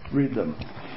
read them.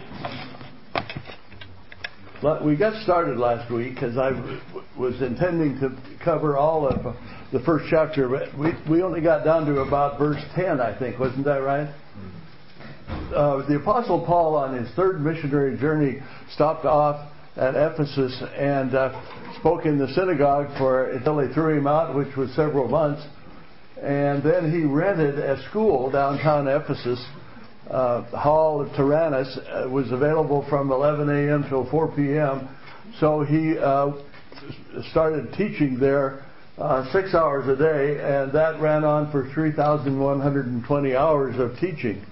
We got started last week because I was intending to cover all of the first chapter, but we only got down to about verse 10, I think. Wasn't that right? The Apostle Paul, on his third missionary journey, stopped off at Ephesus and spoke in the synagogue until they threw him out, which was several months. And then he rented a school downtown Ephesus. The Hall of Tyrannus was available from 11 a.m. till 4 p.m. So he started teaching there 6 hours a day, and that ran on for 3,120 hours of teaching.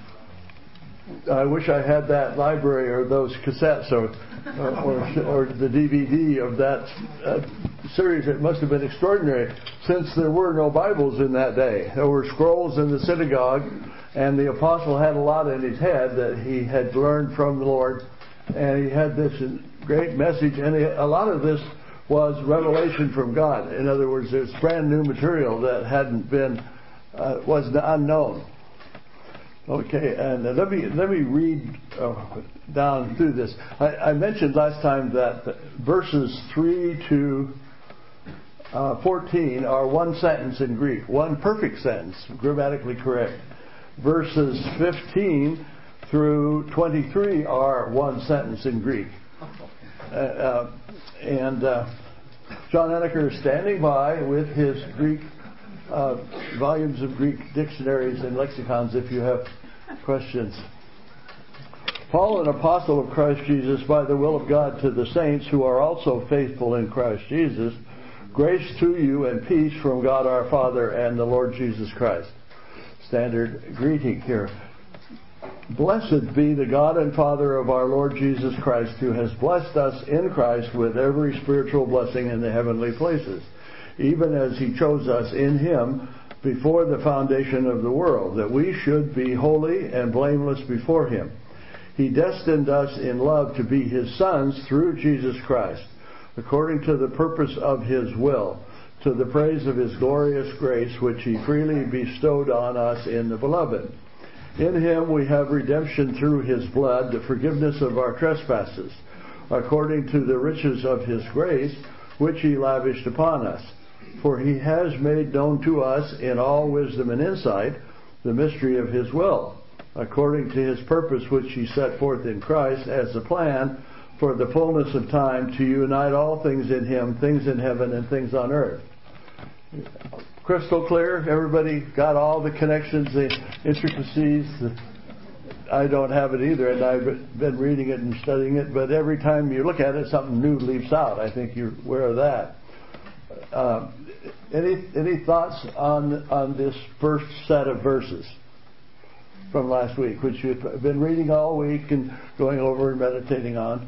I wish I had that library or those cassettes or the DVD of that series. It must have been extraordinary, since there were no Bibles in that day. There were scrolls in the synagogue, and the apostle had a lot in his head that he had learned from the Lord, and he had this great message, and a lot of this was revelation from God. In other words, there's brand new material that hadn't been was unknown. Okay, and let me read down through this. I mentioned last time that verses 3 to 14 are one sentence in Greek, one perfect sentence, grammatically correct. Verses 15 through 23 are one sentence in Greek. And John Eneker is standing by with his Greek volumes of Greek dictionaries and lexicons if you have questions. Paul, an apostle of Christ Jesus, by the will of God, to the saints who are also faithful in Christ Jesus, grace to you and peace from God our Father and the Lord Jesus Christ. Standard greeting here. Blessed be the God and Father of our Lord Jesus Christ, who has blessed us in Christ with every spiritual blessing in the heavenly places, even as he chose us in him before the foundation of the world, that we should be holy and blameless before him. He destined us in love to be his sons through Jesus Christ, according to the purpose of his will, to the praise of his glorious grace, which he freely bestowed on us in the Beloved. In him we have redemption through his blood, the forgiveness of our trespasses, according to the riches of his grace, which he lavished upon us. For he has made known to us in all wisdom and insight the mystery of his will, according to his purpose which he set forth in Christ as a plan for the fullness of time, to unite all things in him, things in heaven and things on earth. Crystal clear? Everybody got all the connections, the intricacies? I don't have it either, and I've been reading it and studying it, but every time you look at it, something new leaps out. I think you're aware of that. Any thoughts on this first set of verses from last week, which you've been reading all week and going over and meditating on?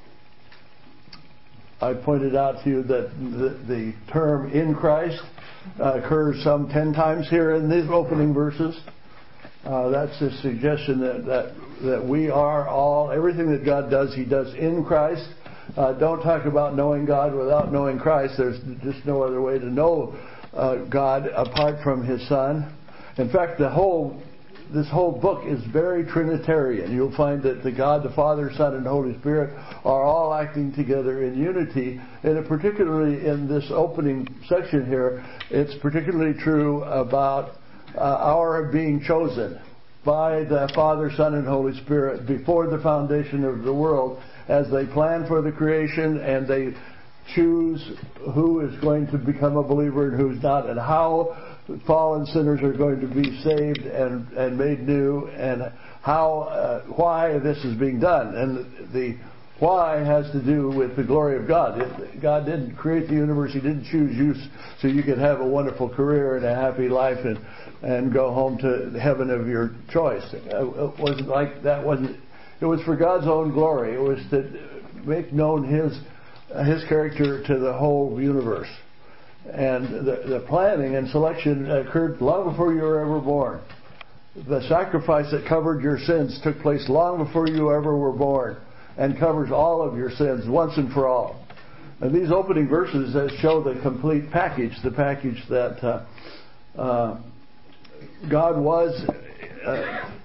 I pointed out to you that the term "in Christ" occurs some 10 times here in these opening verses. That's a suggestion that we are all, everything that God does, he does in Christ. Don't talk about knowing God without knowing Christ. There's just no other way to know God apart from his Son. In fact, this whole book is very Trinitarian. You'll find that the God, the Father, Son, and Holy Spirit are all acting together in unity. And particularly in this opening section here, it's particularly true about our being chosen by the Father, Son, and Holy Spirit before the foundation of the world, as they plan for the creation and they choose who is going to become a believer and who's not, and how fallen sinners are going to be saved and made new, and why this is being done. And the why has to do with the glory of God. God didn't create the universe. He didn't choose you so you could have a wonderful career and a happy life and go home to heaven of your choice. It wasn't like that. It was for God's own glory. It was to make known his character to the whole universe. And the planning and selection occurred long before you were ever born. The sacrifice that covered your sins took place long before you ever were born, and covers all of your sins once and for all. And these opening verses show the complete package, the package that God was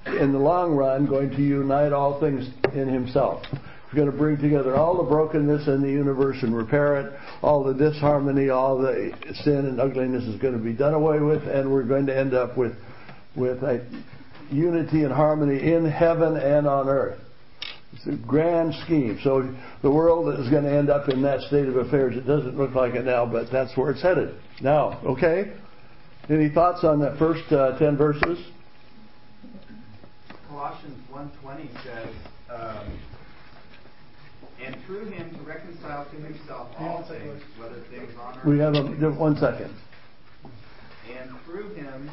in the long run, going to unite all things in himself. He's going to bring together all the brokenness in the universe and repair it. All the disharmony, all the sin and ugliness is going to be done away with, and we're going to end up with a unity and harmony in heaven and on earth. It's a grand scheme. So the world is going to end up in that state of affairs. It doesn't look like it now, but that's where it's headed. Now, okay? Any thoughts on that first 10 verses? Colossians 1:20 says, and through him to reconcile to himself all things, whether things on earth... We have 1 second. And through him...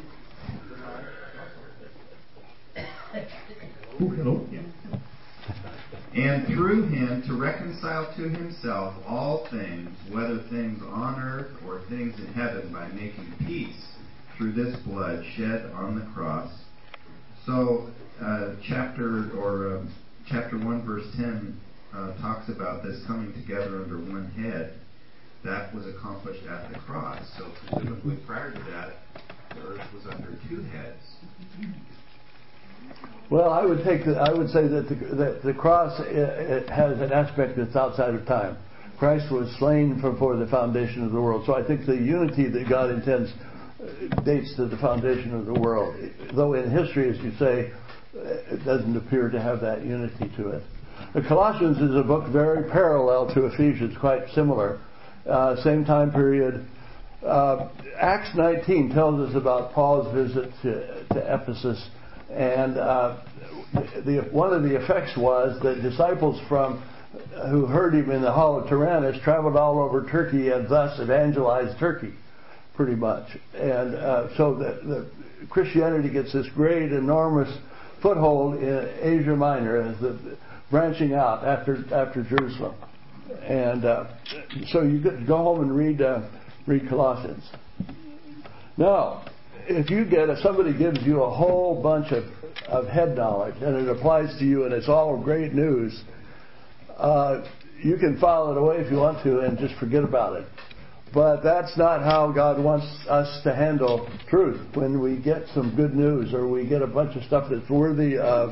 Hello? And through him to reconcile to himself all things, whether things on earth or things in heaven, by making peace through this blood shed on the cross. So chapter 1 verse 10 talks about this coming together under one head. That was accomplished at the cross. So presumably prior to that, the earth was under two heads. Well, I would say that the cross it has an aspect that's outside of time. Christ was slain before the foundation of the world. So I think the unity that God intends dates to the foundation of the world. Though in history, as you say, it doesn't appear to have that unity to it. Colossians is a book very parallel to Ephesians, quite similar. Same time period. Acts 19 tells us about Paul's visit to Ephesus. And one of the effects was that disciples who heard him in the Hall of Tyrannus traveled all over Turkey and thus evangelized Turkey, pretty much. And so the Christianity gets this great, enormous foothold in Asia Minor as the branching out after Jerusalem. And so you go home and read Colossians. Now, if somebody gives you a whole bunch of head knowledge and it applies to you and it's all great news, you can file it away if you want to and just forget about it. But that's not how God wants us to handle truth. When we get some good news or we get a bunch of stuff that's worthy of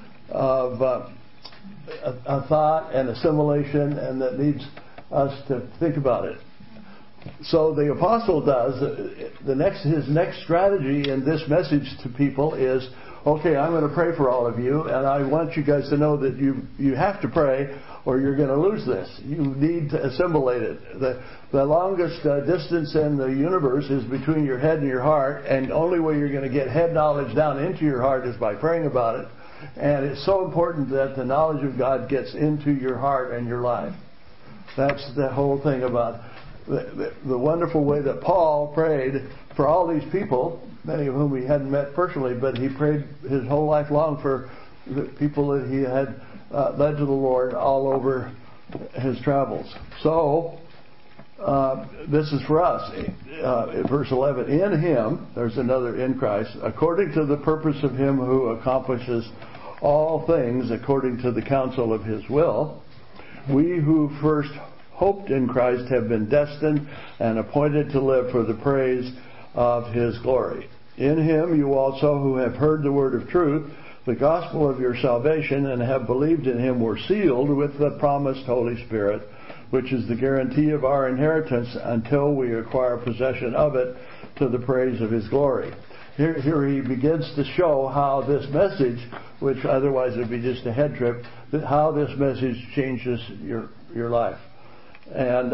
a thought and assimilation and that needs us to think about it. So the apostle does, his next strategy in this message to people is, okay, I'm going to pray for all of you, and I want you guys to know that you have to pray or you're going to lose this. You need to assimilate it. The longest distance in the universe is between your head and your heart, and the only way you're going to get head knowledge down into your heart is by praying about it. And it's so important that the knowledge of God gets into your heart and your life. That's the whole thing about the wonderful way that Paul prayed for all these people, many of whom he hadn't met personally, but he prayed his whole life long for the people that he had led to the Lord all over his travels. So, this is for us. Verse 11, in him, there's another in Christ, according to the purpose of him who accomplishes all things according to the counsel of his will, we who first hoped in Christ have been destined and appointed to live for the praise of his glory. In him you also who have heard the word of truth, the gospel of your salvation, and have believed in him were sealed with the promised Holy Spirit, which is the guarantee of our inheritance until we acquire possession of it to the praise of his glory. Here he begins to show how this message, which otherwise would be just a head trip, how this message changes your life. And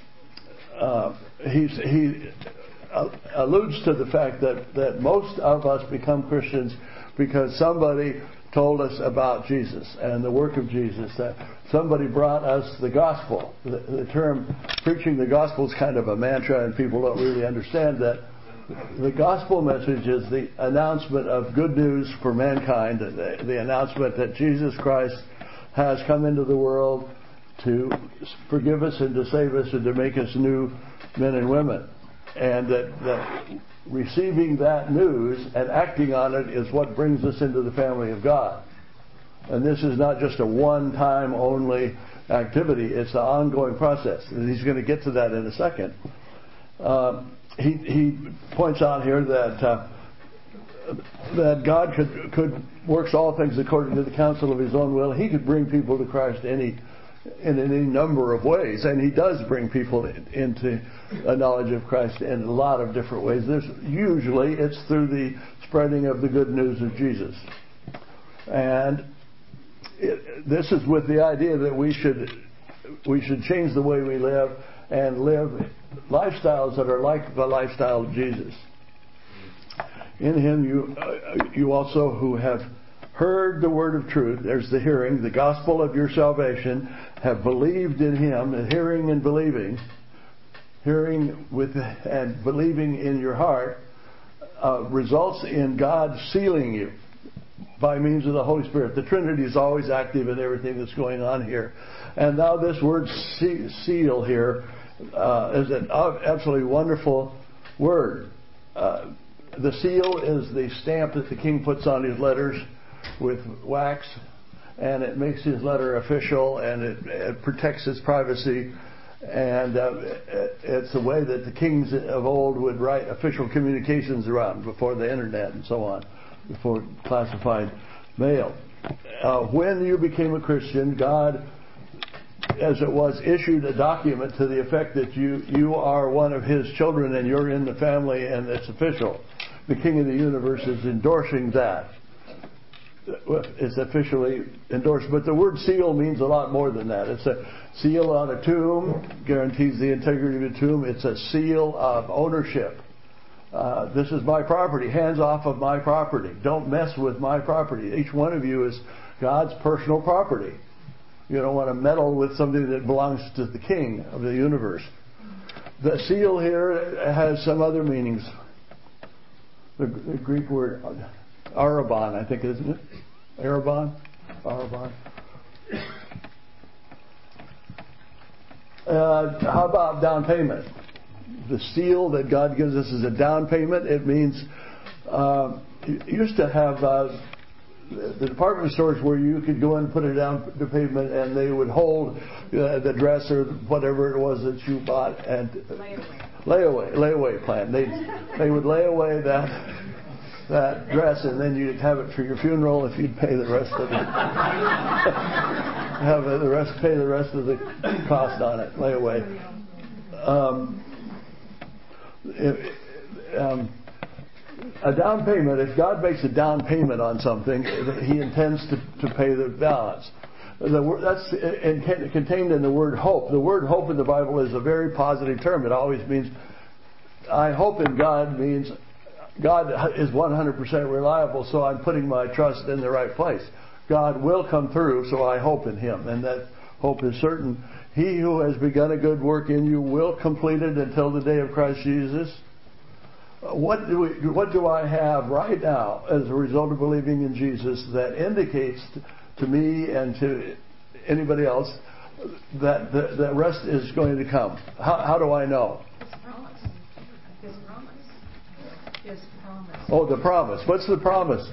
he alludes to the fact that most of us become Christians because somebody told us about Jesus and the work of Jesus. That somebody brought us the gospel. The term preaching the gospel is kind of a mantra, and people don't really understand that. The gospel message is the announcement of good news for mankind, the announcement that Jesus Christ has come into the world to forgive us and to save us and to make us new men and women. And that receiving that news and acting on it is what brings us into the family of God. And this is not just a one-time only activity. It's an ongoing process. And he's going to get to that in a second. He points out here that that God could works all things according to the counsel of His own will. He could bring people to Christ in any number of ways, and He does bring people into a knowledge of Christ in a lot of different ways. Usually it's through the spreading of the good news of Jesus. And this is with the idea that we should change the way we live and live lifestyles that are like the lifestyle of Jesus. In Him you also who have heard the word of truth, there's the hearing, the gospel of your salvation, have believed in Him, and hearing and believing and believing in your heart results in God sealing you by means of the Holy Spirit. The Trinity is always active in everything that's going on here. And now this word seal here is an absolutely wonderful word. The seal is the stamp that the king puts on his letters with wax, and it makes his letter official, and it protects his privacy. And it's the way that the kings of old would write official communications around before the internet and so on, before classified mail. When you became a Christian, God, as it was, issued a document to the effect that you are one of His children and you're in the family and it's official. The King of the universe is endorsing that. It's officially endorsed. But the word seal means a lot more than that. It's a seal on a tomb, guarantees the integrity of the tomb. It's a seal of ownership. This is my property. Hands off of my property. Don't mess with my property. Each one of you is God's personal property. You don't want to meddle with something that belongs to the King of the universe. The seal here has some other meanings. The Greek word arabon, I think, isn't it? Arabon? How about down payment? The seal that God gives us is a down payment. It means you used to have the department stores where you could go and put it down the payment, and they would hold the dress or whatever it was that you bought and layaway plan. They would lay away that dress, and then you'd have it for your funeral if you'd pay the rest of it. Pay the rest of the cost on it, lay away. A down payment, if God makes a down payment on something, He intends to pay the balance. That's contained in the word hope. The word hope in the Bible is a very positive term. It always means, I hope in God means God is 100% reliable, so I'm putting my trust in the right place. God will come through, so I hope in Him. And that hope is certain. He who has begun a good work in you will complete it until the day of Christ Jesus. What do I have right now as a result of believing in Jesus that indicates to me and to anybody else that the rest is going to come? How do I know? His promise. Oh, the promise. What's the promise?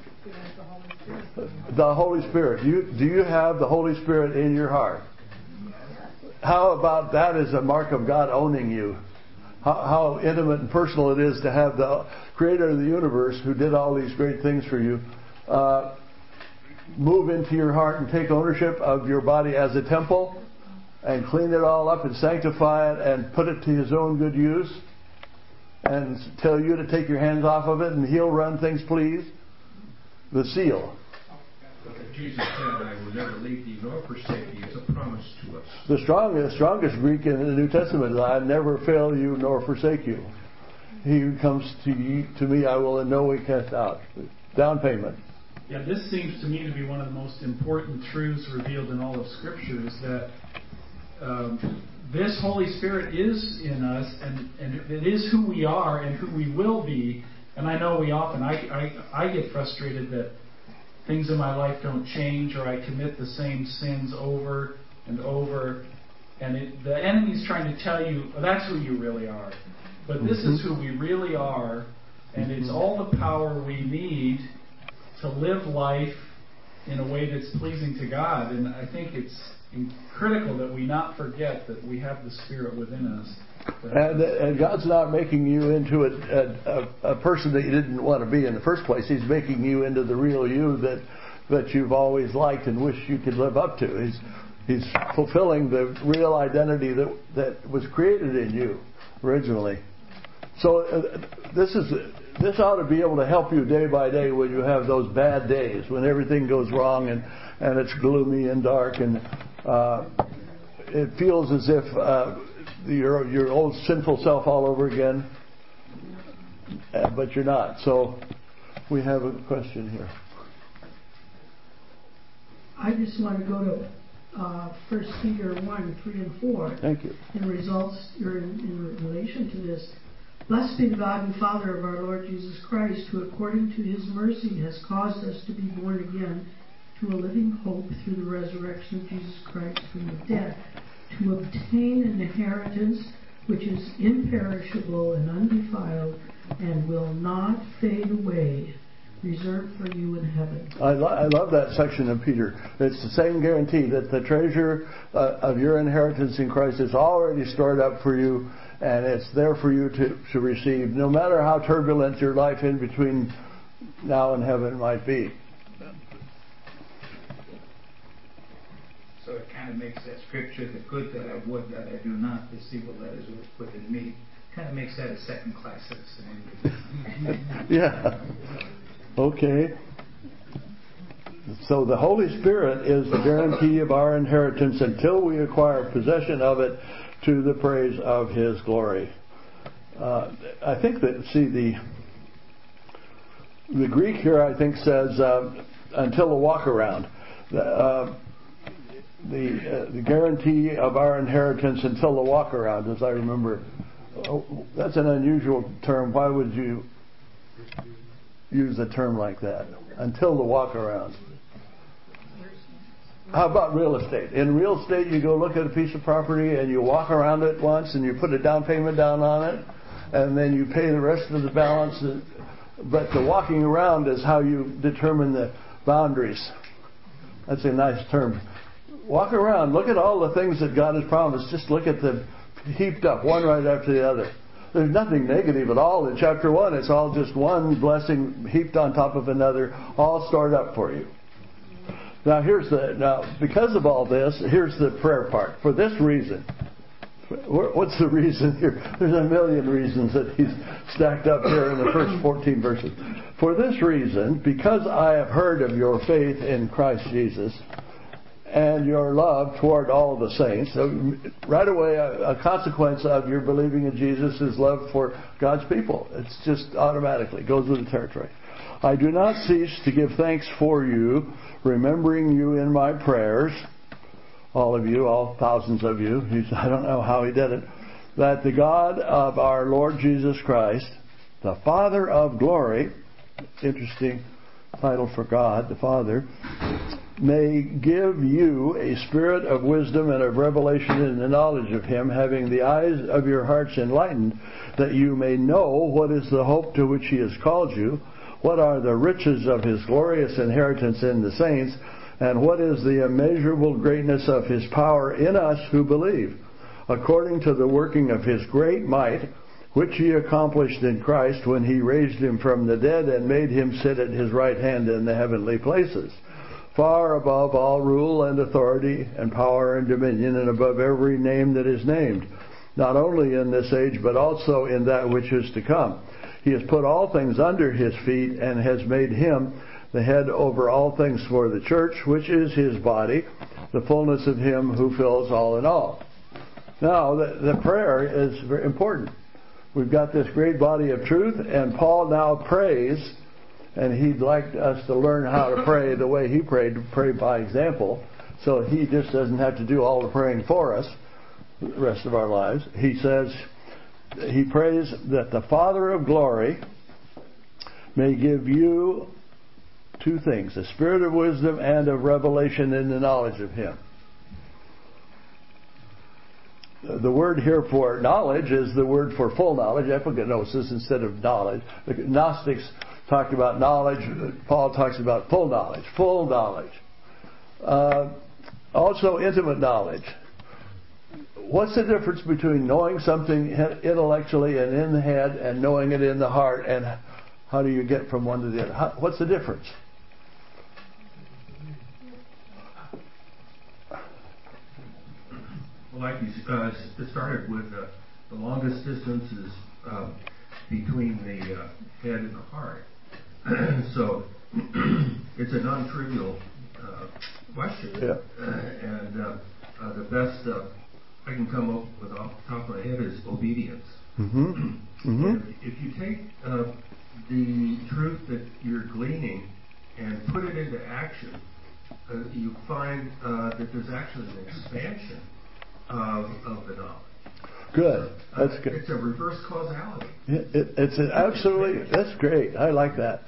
The Holy Spirit. Do you have the Holy Spirit in your heart? How about that as a mark of God owning you? How intimate and personal it is to have the Creator of the universe, who did all these great things for you, move into your heart and take ownership of your body as a temple and clean it all up and sanctify it and put it to His own good use and tell you to take your hands off of it and He'll run things, please. The seal. Jesus said, I will never leave thee nor forsake thee. It's a promise to us. The strongest Greek in the New Testament is, I never fail you nor forsake you. He who comes to me, I will in no way cast out. Down payment. Yeah, this seems to me to be one of the most important truths revealed in all of Scripture, is that this Holy Spirit is in us, and it is who we are and who we will be. And I know I get frustrated that things in my life don't change, or I commit the same sins over and over. And the enemy's trying to tell you, well, that's who you really are. But this is who we really are, and it's all the power we need to live life in a way that's pleasing to God. And I think it's critical that we not forget that we have the Spirit within us. And God's not making you into a person that you didn't want to be in the first place. He's making you into the real you that you've always liked and wish you could live up to. He's fulfilling the real identity that was created in you originally. So this ought to be able to help you day by day when you have those bad days, when everything goes wrong and it's gloomy and dark and it feels as if your old sinful self all over again, but you're not. So we have a question here. I just want to go to 1 Peter 1, 3 and 4. Thank you. In relation to this, blessed be the God and Father of our Lord Jesus Christ, who according to his mercy has caused us to be born again to a living hope through the resurrection of Jesus Christ from the dead, to obtain an inheritance which is imperishable and undefiled and will not fade away, reserved for you in heaven. I love that section of Peter. It's the same guarantee that the treasure of your inheritance in Christ is already stored up for you, and it's there for you to receive, no matter how turbulent your life in between now and heaven might be. So it kind of makes that scripture, the good that I would that I do not, this evil that is within me, kind of makes that a second-class citizen. Yeah. Okay. So the Holy Spirit is the guarantee of our inheritance until we acquire possession of it to the praise of His glory. I think that, the Greek here, I think, says until the walk around. The guarantee of our inheritance until the walk around, as I remember. That's an unusual term. Why would you use a term like that? Until the walk around. How about real estate? In real estate, you go look at a piece of property and you walk around it once and you put a down payment down on it and then you pay the rest of the balance. But the walking around is how you determine the boundaries. That's a nice term. Walk around. Look at all the things that God has promised. Just look at them heaped up, one right after the other. There's nothing negative at all in chapter 1. It's all just one blessing heaped on top of another, all stored up for you. Now because of all this, here's the prayer part. For this reason. What's the reason here? There's a million reasons that he's stacked up here in the first 14 verses. For this reason, because I have heard of your faith in Christ Jesus and your love toward all the saints. So right away, a consequence of your believing in Jesus is love for God's people. It's just automatically goes with the territory. I do not cease to give thanks for you, remembering you in my prayers. All of you, all thousands of you. I don't know how he did it. That the God of our Lord Jesus Christ, the Father of glory, interesting title for God, the Father, may give you a spirit of wisdom and of revelation in the knowledge of Him, having the eyes of your hearts enlightened, that you may know what is the hope to which He has called you, what are the riches of His glorious inheritance in the saints, and what is the immeasurable greatness of His power in us who believe, according to the working of His great might, which He accomplished in Christ when He raised Him from the dead and made Him sit at His right hand in the heavenly places, far above all rule and authority and power and dominion, and above every name that is named, not only in this age but also in that which is to come. He has put all things under His feet and has made Him the head over all things for the church, which is His body, the fullness of Him who fills all in all. Now, the prayer is very important. We've got this great body of truth, and Paul now prays, and he'd like us to learn how to pray the way he prayed, to pray by example, so he just doesn't have to do all the praying for us the rest of our lives. He says, he prays that the Father of glory may give you two things, a spirit of wisdom and of revelation in the knowledge of Him. The word here for knowledge is the word for full knowledge, epignosis, instead of knowledge. The Gnostics talked about knowledge. Paul talks about full knowledge. Full knowledge. Also intimate knowledge. what's the difference between knowing something intellectually and in the head and knowing it in the heart, and how do you get from one to the other? What's the difference? Well, like you started with, the longest distance is between the head and the heart. So it's a non-trivial question. Yeah. And the best I can come up with off the top of my head is obedience. Mm-hmm. Mm-hmm. If you take the truth that you're gleaning and put it into action, you find that there's actually an expansion of the knowledge. Good. That's good. It's a reverse causality. It's absolutely, that's great. I like that.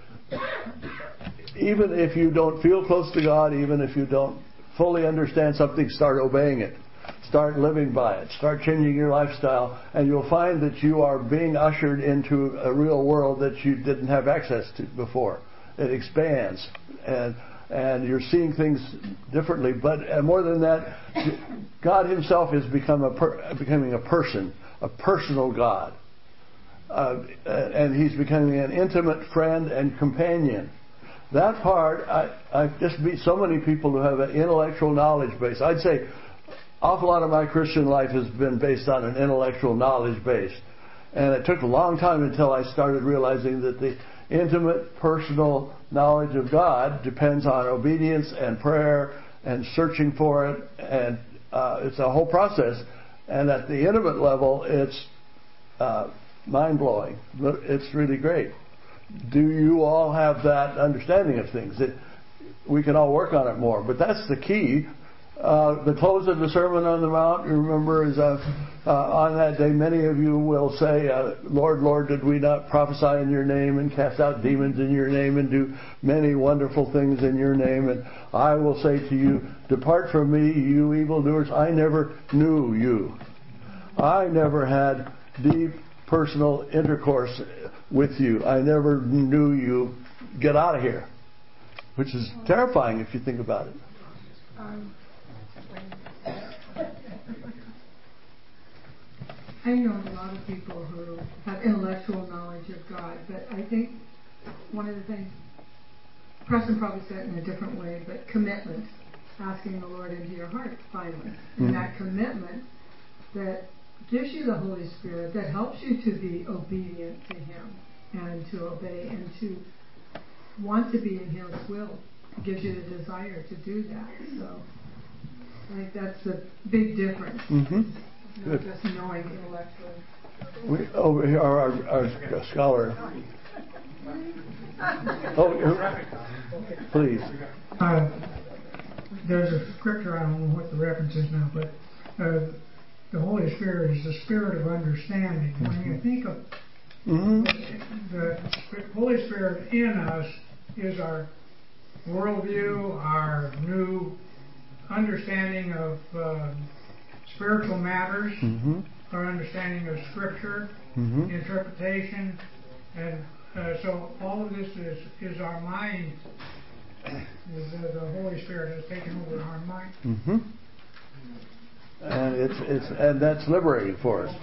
Even if you don't feel close to God, even if you don't fully understand something, start obeying it. Start living by it. Start changing your lifestyle, and you'll find that you are being ushered into a real world that you didn't have access to before. It expands, and you're seeing things differently. But more than that, God Himself is becoming a person, a personal God. And He's becoming an intimate friend and companion. That part, I just meet so many people who have an intellectual knowledge base. I'd say an awful lot of my Christian life has been based on an intellectual knowledge base. And it took a long time until I started realizing that the intimate, personal knowledge of God depends on obedience and prayer and searching for it. And it's a whole process. And at the intimate level, it's mind-blowing. It's really great. Do you all have that understanding of things? We can all work on it more. But that's the key. The close of the Sermon on the Mount, you remember, is on that day many of you will say, Lord, Lord, did we not prophesy in your name and cast out demons in your name and do many wonderful things in your name? And I will say to you, depart from me, you evildoers. I never knew you. I never had deep personal intercourse with you. I never knew you. Get out of here. Which is terrifying if you think about it. I know a lot of people who have intellectual knowledge of God, but I think one of the things, Preston probably said it in a different way, but commitment, asking the Lord into your heart, finally. And that commitment that gives you the Holy Spirit, that helps you to be obedient to Him and to obey and to want to be in His will. It gives you the desire to do that. So I think that's a big difference. Mm-hmm. Not just knowing intellectually. Over here, our scholar. Please. There's a scripture, I don't know what the reference is now, but the Holy Spirit is the spirit of understanding. When you think of the Holy Spirit in us is our worldview, our new understanding of spiritual matters, our understanding of Scripture, interpretation, and so all of this is our mind. The Holy Spirit has taken over our mind. And that's liberating for us.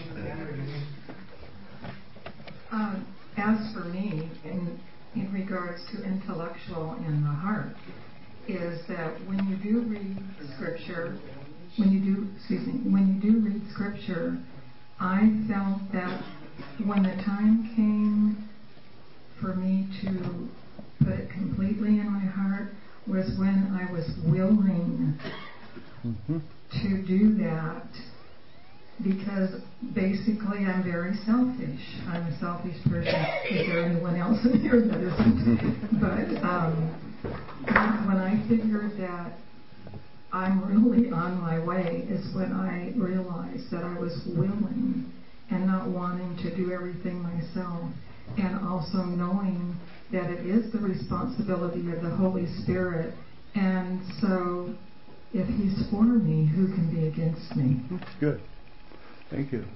As for me, in regards to intellectual in the heart, is that when you do read Scripture, when you do read Scripture, I felt that when the time came for me to put it completely in my heart was when I was willing to do that, because basically I'm very selfish. I'm a selfish person. Is there anyone else in here that isn't? But when I figured that I'm really on my way is when I realized that I was willing and not wanting to do everything myself, and also knowing that it is the responsibility of the Holy Spirit. And so if He's for me, who can be against me? Good. Thank you.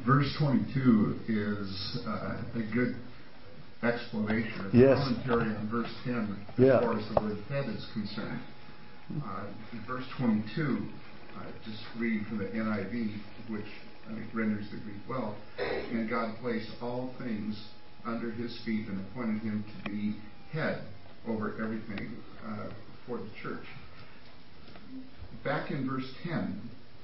Verse 22 is a good explanation, a yes. commentary on verse 10 as far as the word head is concerned. In verse 22, just reading from the NIV, which I think renders the Greek well, and God placed all things under his feet and appointed him to be head over everything for the church. Back in verse 10,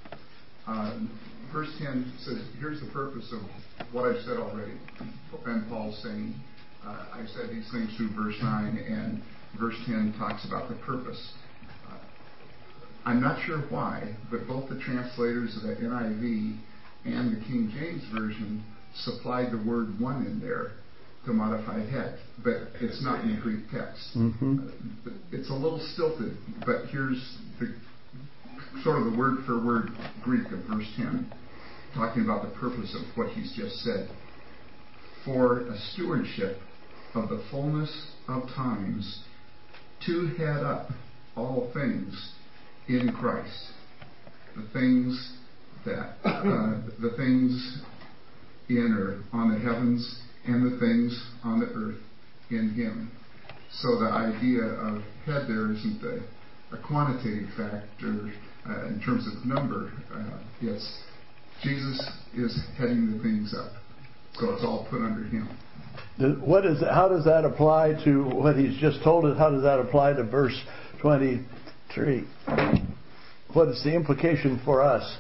verse 10 says, here's the purpose of what I've said already. And Paul's saying, I've said these things through verse 9, and verse 10 talks about the purpose. I'm not sure why, but both the translators of the NIV and the King James Version supplied the word one in there to modify head, but it's not in the Greek text. Mm-hmm. It's a little stilted, but here's the sort of the word for word Greek of verse 10, talking about the purpose of what he's just said. For a stewardship of the fullness of times, to head up all things in Christ, the things that the things in or on the heavens and the things on the earth in him. So the idea of head there isn't a quantitative factor in terms of number. It's Jesus is heading the things up, so it's all put under him. How does that apply to what he's just told us? How does that apply to verse 23? What is the implication for us?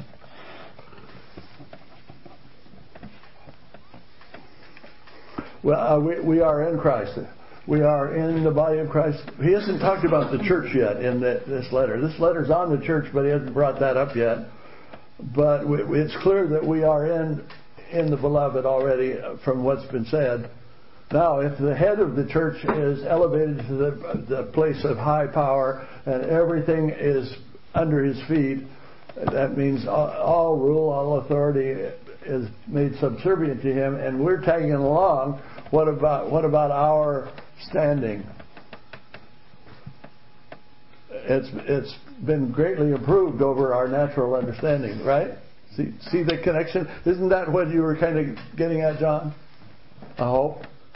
Well, we are in Christ. We are in the body of Christ. He hasn't talked about the church yet in this letter. This letter's on the church, but he hasn't brought that up yet. But it's clear that we are in the beloved already from what's been said. Now, if the head of the church is elevated to the place of high power and everything is under his feet, that means all rule, all authority is made subservient to him, and we're tagging along. What about our standing? It's been greatly improved over our natural understanding, right? See the connection? Isn't that what you were kind of getting at, John? I hope.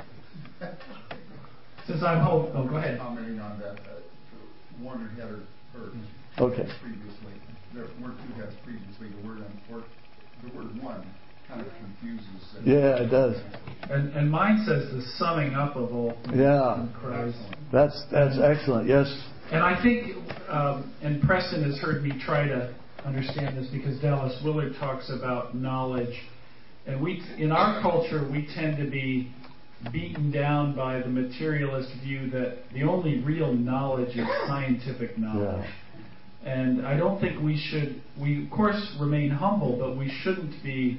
Since I'm home, go ahead. Commenting on that, Warner had heard okay. Previously, there were two heads previously. The word one kind of confuses. Yeah, it does. And mine says the summing up of all things in Christ. That's excellent. Yes. And I think, and Preston has heard me try to understand this because Dallas Willard talks about knowledge, and in our culture we tend to be beaten down by the materialist view that the only real knowledge is scientific knowledge. Yeah. And I don't think we of course remain humble, but we shouldn't be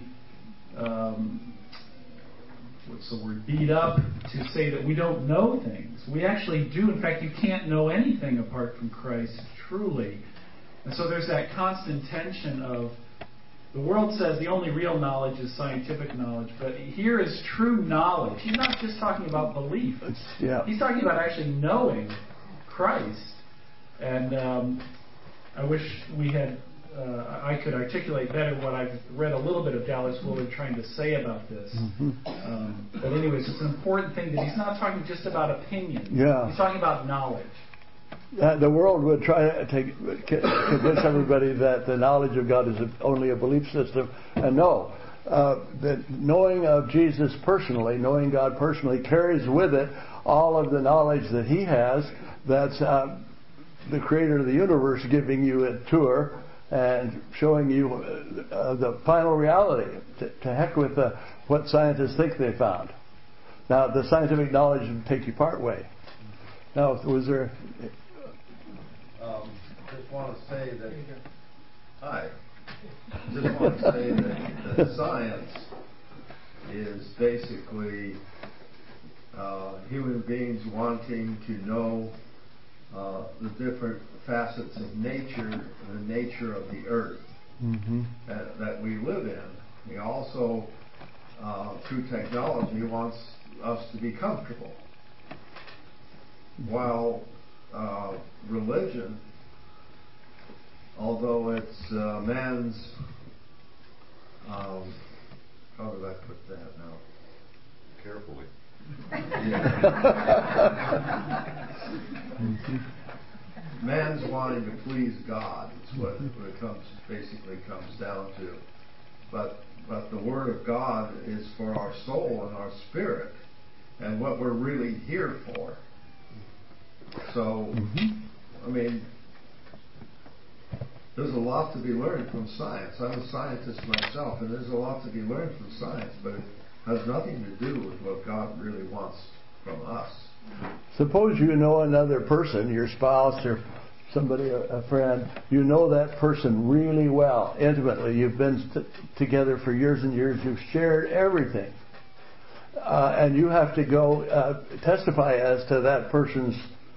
beat up to say that we don't know things. We actually do. In fact, you can't know anything apart from Christ, truly. And so there's that constant tension of, the world says the only real knowledge is scientific knowledge, but here is true knowledge. He's not just talking about belief. Yeah. He's talking about actually knowing Christ. And I wish I could articulate better what I've read a little bit of Dallas Willard trying to say about this. Mm-hmm. But anyways, it's an important thing that he's not talking just about opinion. Yeah. He's talking about knowledge. The world would try to convince everybody that the knowledge of God is only a belief system. And no, the knowing of Jesus personally, knowing God personally, carries with it all of the knowledge that he has. That's the creator of the universe giving you a tour and showing you the final reality. To heck with what scientists think they found. Now, the scientific knowledge would take you part way. Now, was there... Just want to say that. Hi. Just want to say that science is basically human beings wanting to know the different facets of nature, the nature of the earth that we live in. He also, through technology, wants us to be comfortable. While religion, although it's man's how did I put that now? Carefully. Man's wanting to please God is what it basically comes down to. But the Word of God is for our soul and our spirit, and what we're really here for. So, I mean, there's a lot to be learned from science. I'm a scientist myself, and there's a lot to be learned from science, but it has nothing to do with what God really wants from us. Suppose you know another person, your spouse or somebody, a friend, you know that person really well, intimately. You've been together for years and years. You've shared everything. And you have to go testify as to that person's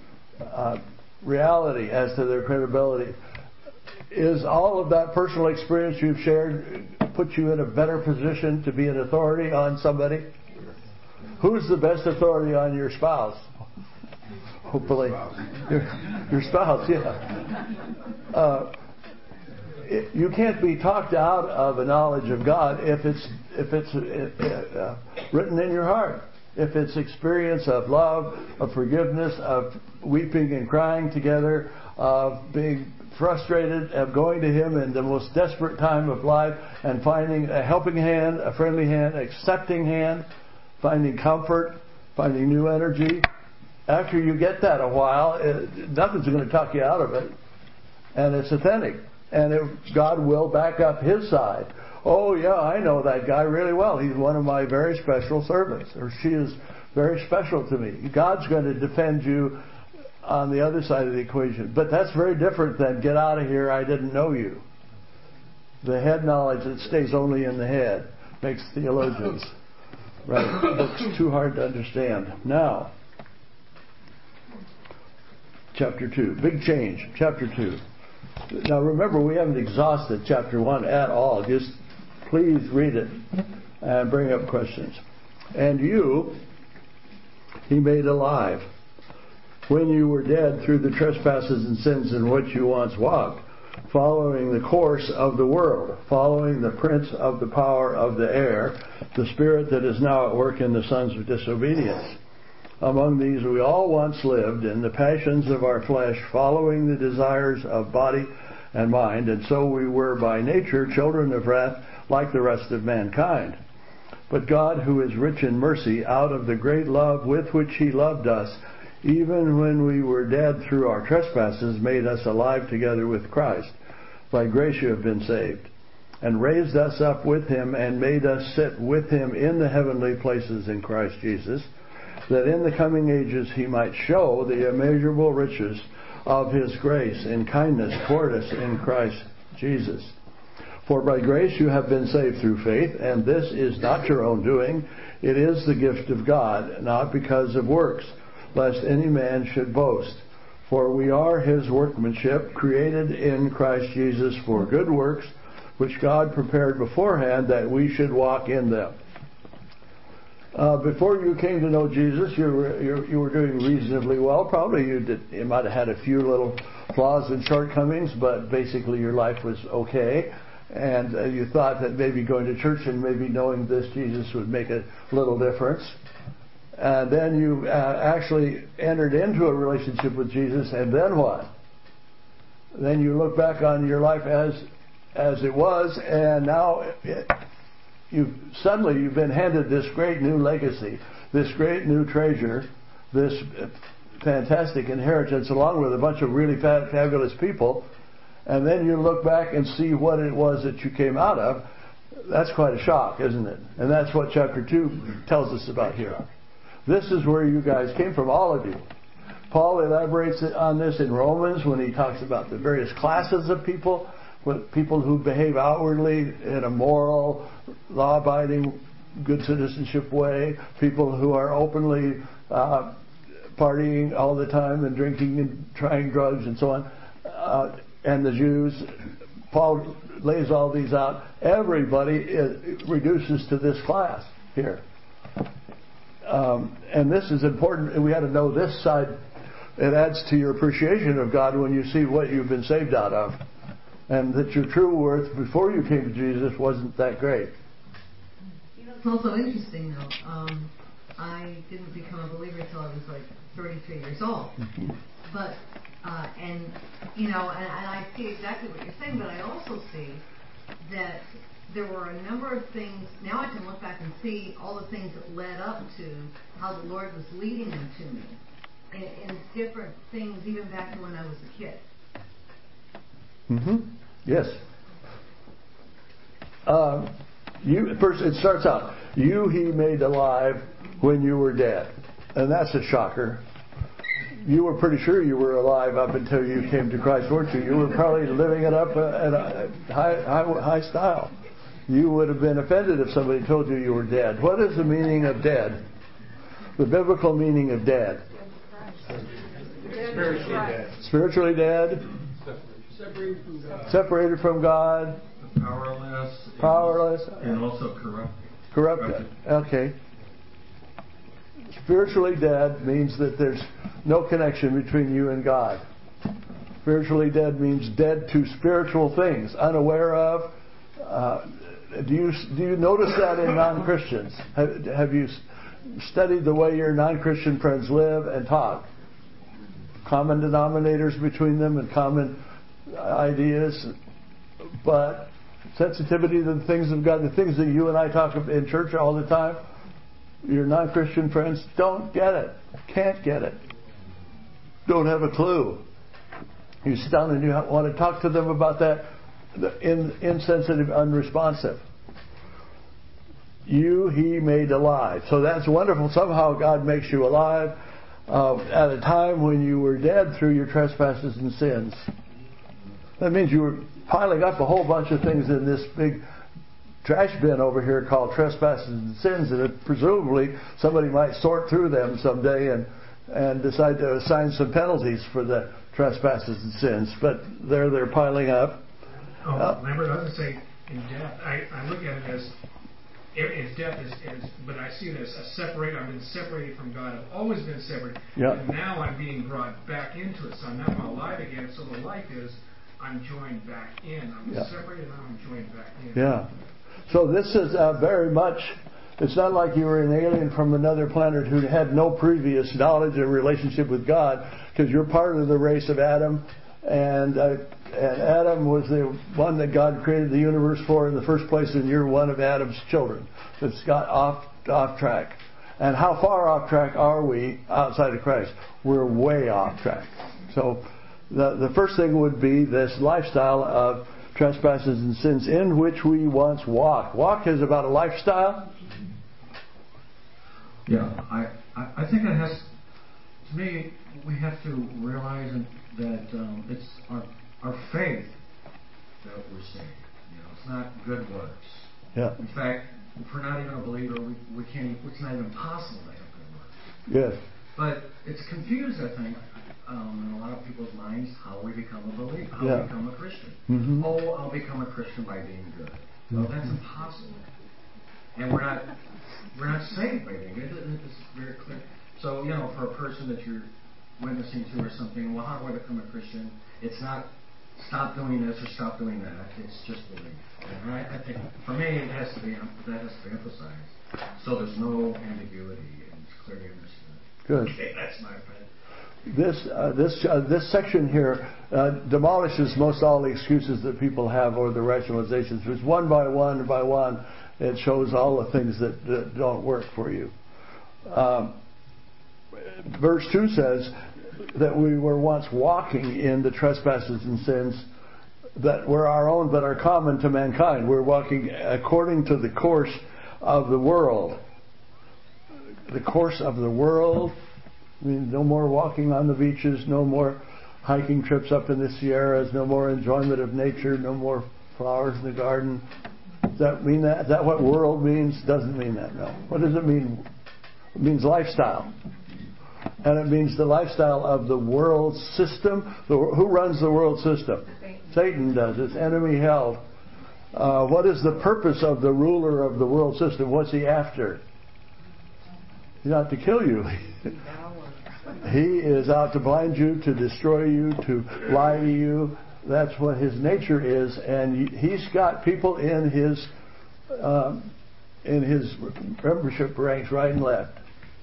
reality, as to their credibility. Is all of that personal experience you've shared put you in a better position to be an authority on somebody? Who's the best authority on your spouse? Hopefully, your spouse. Yeah. You can't be talked out of a knowledge of God if it's written in your heart. If it's experience of love, of forgiveness, of weeping and crying together, of being frustrated, of going to Him in the most desperate time of life and finding a helping hand, a friendly hand, accepting hand, finding comfort, finding new energy. After you get that a while, nothing's going to talk you out of it. And it's authentic. And God will back up His side. Oh, yeah, I know that guy really well. He's one of my very special servants. Or she is very special to me. God's going to defend you on the other side of the equation. But that's very different than get out of here, I didn't know you. The head knowledge that stays only in the head makes theologians write books too hard to understand. Now, chapter 2. Big change. Chapter 2. Now remember, we haven't exhausted chapter 1 at all. Just please read it and bring up questions. And you, He made alive when you were dead through the trespasses and sins in which you once walked, following the course of the world, following the prince of the power of the air, the spirit that is now at work in the sons of disobedience. Among these we all once lived in the passions of our flesh, following the desires of body and mind, and so we were by nature children of wrath like the rest of mankind. But God, who is rich in mercy, out of the great love with which He loved us, even when we were dead through our trespasses, made us alive together with Christ. By grace you have been saved, and raised us up with Him, and made us sit with Him in the heavenly places in Christ Jesus, that in the coming ages He might show the immeasurable riches of His grace and kindness toward us in Christ Jesus. For by grace you have been saved through faith, and this is not your own doing. It is the gift of God, not because of works, lest any man should boast. For we are His workmanship, created in Christ Jesus for good works, which God prepared beforehand that we should walk in them. Before you came to know Jesus, you were doing reasonably well. Probably you might have had a few little flaws and shortcomings, but basically your life was okay. And you thought that maybe going to church and maybe knowing this Jesus would make a little difference. And then you actually entered into a relationship with Jesus, and then what? Then you look back on your life as it was, and now you've been handed this great new legacy, this great new treasure, this fantastic inheritance, along with a bunch of really fabulous people. And then you look back and see what it was that you came out of. That's quite a shock, isn't it? And that's what chapter 2 tells us about here. This is where you guys came from, all of you. Paul elaborates on this in Romans when he talks about the various classes of people, people who behave outwardly in a moral, law-abiding, good citizenship way, people who are openly partying all the time and drinking and trying drugs and so on, and the Jews. Paul lays all these out. Everybody reduces to this class here. And this is important. We had to know this side. It adds to your appreciation of God when you see what you've been saved out of. And that your true worth before you came to Jesus wasn't that great. It's also interesting, though. I didn't become a believer until I was like 33 years old. But, and I see exactly what you're saying, but I also see that there were a number of things. Now I can look back and see all the things that led up to how the Lord was leading them to me in different things, even back to when I was a kid. Yes. First, it starts out, you he made alive when you were dead. And that's a shocker. You were pretty sure you were alive up until you came to Christ, weren't you? You were probably living it up at a high style. You would have been offended if somebody told you you were dead. What is the meaning of dead? The biblical meaning of dead? Spiritually dead. Spiritually dead. Separated from God. Powerless. And also corrupted. Okay. Spiritually dead means that there's no connection between you and God. Spiritually dead means dead to spiritual things, unaware of. Do you notice that in non-Christians? Have you studied the way your non-Christian friends live and talk? Common denominators between them and common ideas, but sensitivity to the things of God, the things that you and I talk about in church all the time, your non-Christian friends don't get it, can't get it, don't have a clue. You sit down and you want to talk to them about that, insensitive, unresponsive. You, he made alive. So that's wonderful. Somehow God makes you alive at a time when you were dead through your trespasses and sins. That means you were piling up a whole bunch of things in this big trash bin over here called trespasses and sins, and presumably somebody might sort through them someday and decide to assign some penalties for the trespasses and sins. But they're piling up. Lambert, I was going to say, in death, I look at it as death but I see it as a separate. I've been separated from God. I've always been separated. Yep. And now I'm being brought back into it. So I'm now alive again. So the life is I'm joined back in. I'm separated, now I'm joined back in. Yeah. So this is very much, it's not like you were an alien from another planet who had no previous knowledge or relationship with God, because you're part of the race of Adam, and Adam was the one that God created the universe for in the first place, and you're one of Adam's children that's got off track. And how far off track are we outside of Christ? We're way off track. So the first thing would be this lifestyle of trespasses and sins in which we once walked. Walk is about a lifestyle. Yeah, I think it has. To me, we have to realize that it's our faith that we're saved. It's not good works. Yeah. In fact, if we're not even a believer, we can't. It's not even possible to have good works. Yes. But it's confused, I think, in a lot of people's minds how we become a believer, how we become a Christian. Mm-hmm. Oh, I'll become a Christian by being good. No, that's impossible. And we're not saved by being good. It's very clear. So, for a person that you're witnessing to or something, well, how do I become a Christian? It's not stop doing this or stop doing that. It's just belief. And I think, for me, that has to be emphasized. So there's no ambiguity and it's clearly understood. Good. Okay, that's my opinion. This section here demolishes most all the excuses that people have or the rationalizations. It's one by one, it shows all the things that don't work for you. Verse 2 says that we were once walking in the trespasses and sins that were our own but are common to mankind. We're walking according to the course of the world. The course of the world. I mean, no more walking on the beaches, no more hiking trips up in the Sierras, no more enjoyment of nature, no more flowers in the garden. Does that mean that? Is that what world means? Doesn't mean that, no. What does it mean? It means lifestyle. And it means the lifestyle of the world system. Who runs the world system? Satan does. It's enemy held. What is the purpose of the ruler of the world system? What's he after? He's out to kill you. He is out to blind you, to destroy you, to lie to you. That's what his nature is. And he's got people in his in his membership ranks right and left.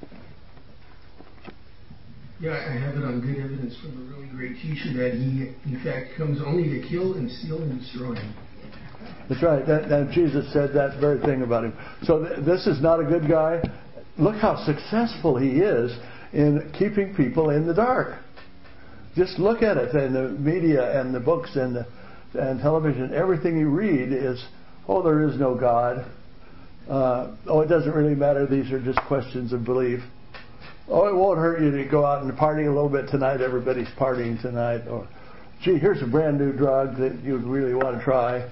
Yeah, I have it on good evidence from a really great teacher that he, in fact, comes only to kill and steal and destroy. That's right. And Jesus said that very thing about him. So this is not a good guy. Look how successful he is in keeping people in the dark. Just look at it in the media and the books and television. Everything you read is, oh, there is no God. Oh, it doesn't really matter. These are just questions of belief. Oh, it won't hurt you to go out and party a little bit tonight. Everybody's partying tonight. Or, gee, here's a brand new drug that you really want to try.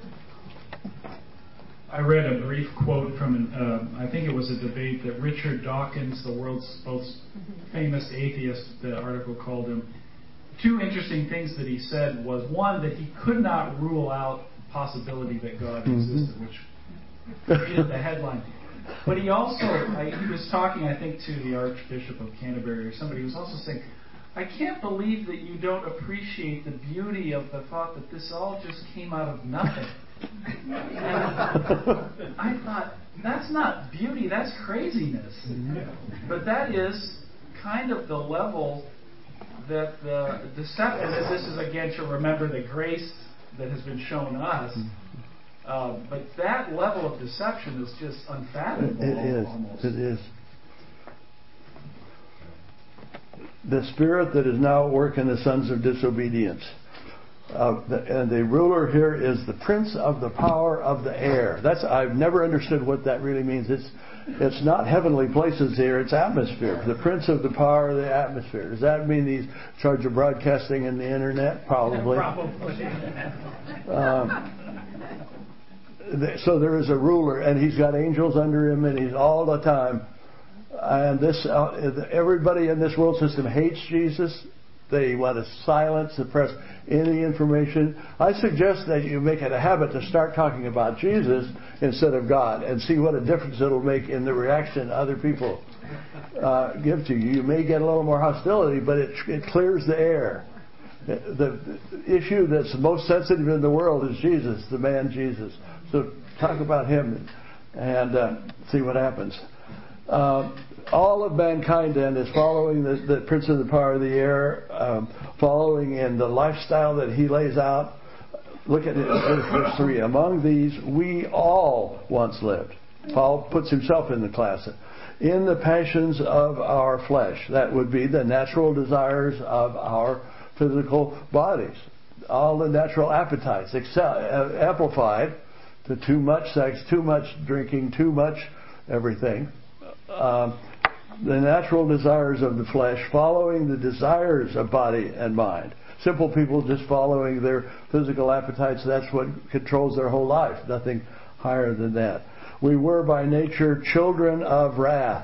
I read a brief quote from, I think it was a debate that Richard Dawkins, the world's most famous atheist, the article called him. Two interesting things that he said was, one, that he could not rule out the possibility that God existed, which created the headline. But he also, he was talking, I think, to the Archbishop of Canterbury or somebody. He was also saying, I can't believe that you don't appreciate the beauty of the thought that this all just came out of nothing. And I thought, that's not beauty, that's craziness. But that is kind of the level that the deception, and this is again to remember the grace that has been shown us. But that level of deception is just unfathomable. It is. Almost. It is. The spirit that is now at work in the sons of disobedience. And the ruler here is the prince of the power of the air. I've never understood what that really means. It's not heavenly places here, it's atmosphere. The prince of the power of the atmosphere. Does that mean he's in charge of broadcasting and the internet? Probably. So there is a ruler, and he's got angels under him, and he's all the time. And everybody in this world system hates Jesus. They want to silence, suppress any information. I suggest that you make it a habit to start talking about Jesus instead of God, and see what a difference it'll make in the reaction other people give to you. You may get a little more hostility, but it clears the air. The issue that's most sensitive in the world is Jesus, the man Jesus. So talk about him and see what happens. All of mankind then is following the prince of the power of the air, following in the lifestyle that he lays out. Look at verse 3. Among these, we all once lived. Paul puts himself in the class. In the passions of our flesh. That would be the natural desires of our physical bodies. All the natural appetites, amplified to too much sex, too much drinking, too much everything. The natural desires of the flesh, following the desires of body and mind. Simple people just following their physical appetites, that's what controls their whole life. Nothing higher than that. We were by nature children of wrath.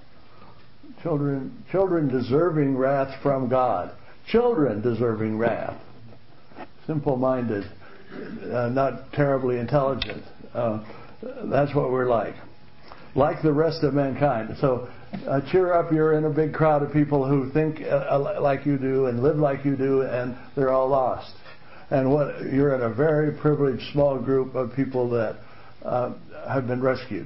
Children deserving wrath from God. Children deserving wrath. Simple-minded, not terribly intelligent. That's what we're like the rest of mankind. So cheer up, you're in a big crowd of people who think like you do and live like you do, and they're all lost. And you're in a very privileged small group of people that have been rescued.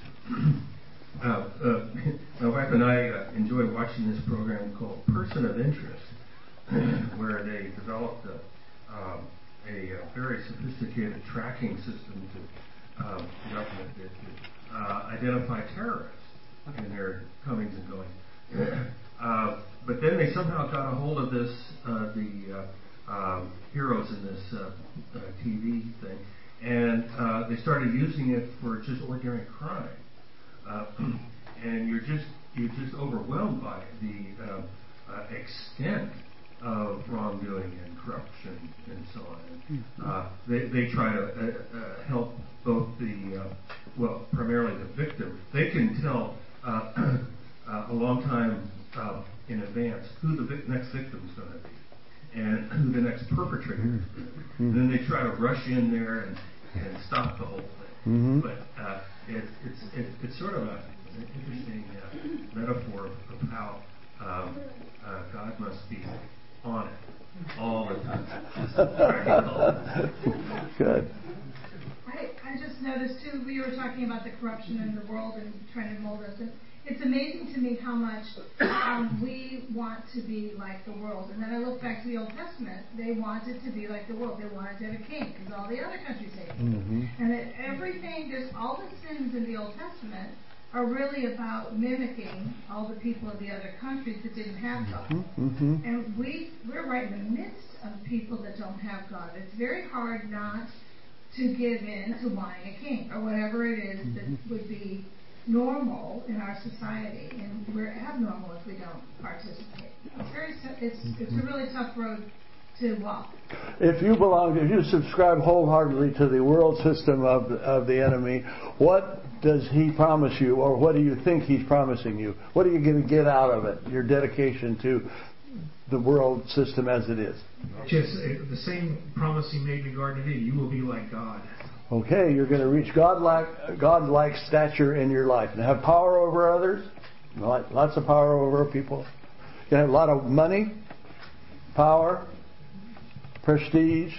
My wife and I enjoy watching this program called Person of Interest, where they developed a very sophisticated tracking system to government that identify terrorists in their comings and goings. But then they somehow got a hold of the heroes in this TV thing, and they started using it for just ordinary crime. And you're just overwhelmed by the extent of wrongdoing and corruption and so on. They try to help both primarily the victim. They can tell a long time in advance who the next victim is going to be and who the next perpetrator is going to be. And then they try to rush in there and stop the whole thing. But it's sort of an interesting metaphor of how God must be on it all the time. Good. I I just noticed too, we were talking about the corruption in the world and trying to mold us. And it's amazing to me how much we want to be like the world. And then I look back to the Old Testament, they wanted to be like the world. They wanted to have a king because all the other countries had kings. Mm-hmm. And that everything, there's all the sins in the Old Testament are really about mimicking all the people of the other countries that didn't have God. Mm-hmm. And we're right in the midst of people that don't have God. It's very hard not to give in to wanting a king or whatever it is that would be normal in our society, and we're abnormal if we don't participate. It's a really tough road to walk. If you subscribe wholeheartedly to the world system of the enemy, what does he promise you, or what do you think he's promising you? What are you going to get out of it? Your dedication to the world system as it is. Just the same promise he made in the Garden of Eden. You will be like God. Okay, you're going to reach God-like stature in your life and have power over others. Lots of power over people. You have a lot of money, power, prestige.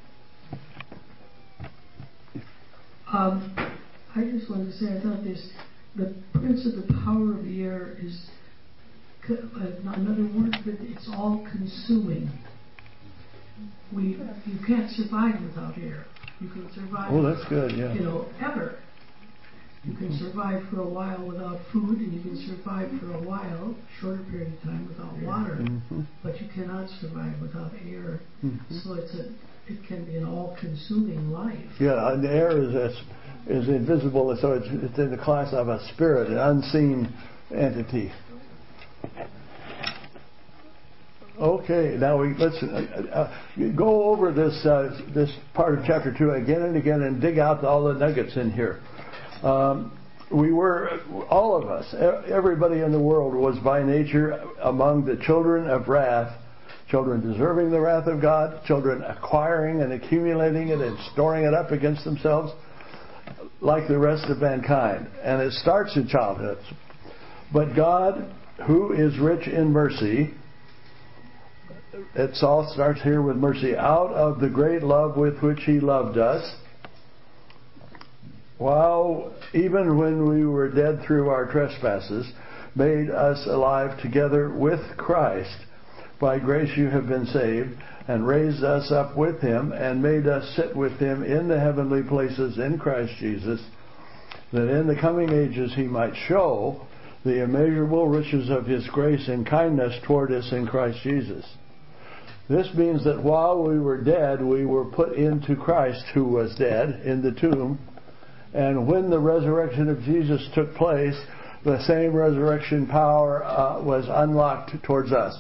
I just wanted to say, I thought the prince of the power of the air is another word, but it's all consuming. You can't survive without air. You can survive. Oh, that's good. Yeah. Ever. You can survive for a while without food, and you can survive for a while, shorter period of time, without water. Mm-hmm. But you cannot survive without air. Mm-hmm. So it can be an all-consuming life. Yeah, and the air is invisible, so it's in the class of a spirit, an unseen entity. Okay, now let's go over this part of chapter 2 again and again and dig out all the nuggets in here. All of us, everybody in the world was by nature among the children of wrath, children deserving the wrath of God, children acquiring and accumulating it and storing it up against themselves like the rest of mankind. And it starts in childhood. But God, who is rich in mercy, it all starts here with mercy. Out of the great love with which He loved us, while even when we were dead through our trespasses, made us alive together with Christ. By grace you have been saved, and raised us up with Him, and made us sit with Him in the heavenly places in Christ Jesus, that in the coming ages He might show the immeasurable riches of His grace and kindness toward us in Christ Jesus. This means that while we were dead, we were put into Christ, who was dead, in the tomb. And when the resurrection of Jesus took place, the same resurrection power was unlocked towards us.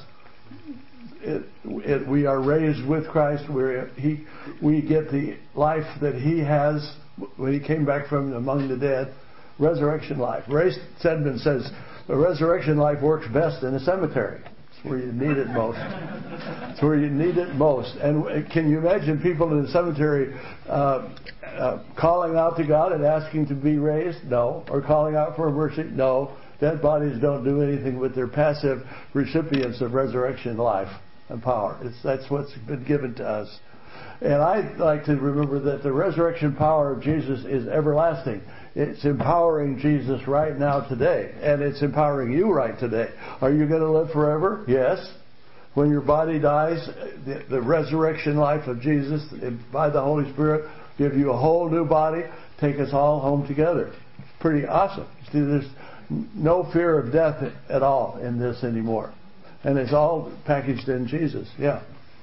We are raised with Christ. We get the life that He has when He came back from among the dead. Resurrection life. Ray Stedman says the resurrection life works best in a cemetery. Where you need it most. It's where you need it most. And can you imagine people in the cemetery calling out to God and asking to be raised? No. Or calling out for mercy? No. Dead bodies don't do anything, but they're passive recipients of resurrection life and power. That's what's been given to us. And I like to remember that the resurrection power of Jesus is everlasting. It's empowering Jesus right now today. And it's empowering you right today. Are you going to live forever? Yes. When your body dies, the resurrection life of Jesus by the Holy Spirit give you a whole new body, take us all home together. It's pretty awesome. See, there's no fear of death at all in this anymore. And it's all packaged in Jesus. Yeah.